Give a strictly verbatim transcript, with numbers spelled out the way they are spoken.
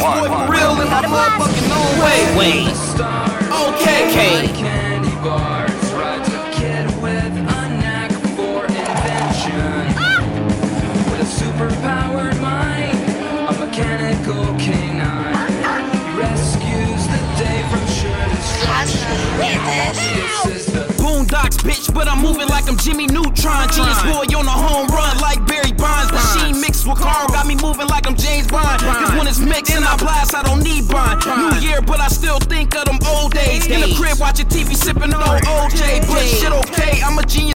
boy for real in my motherfucking own way. Wait. Okay. Okay. Candy bars, rides a kid with a knack for invention. With a superpowered mind, a mechanical canine. He rescues the day from sure destruction. This is the Boondocks, bitch, but I'm moving like I'm Jimmy Neutron. Genius boy on a home run like Barry Bonds. Machine mixed with Carl got me moving like I'm James Bond. Cause when it's mixed and I blast, I don't need bond. New year, but I still think of them old days. In the crib watching T V, sipping on O J. But shit okay, I'm a genius.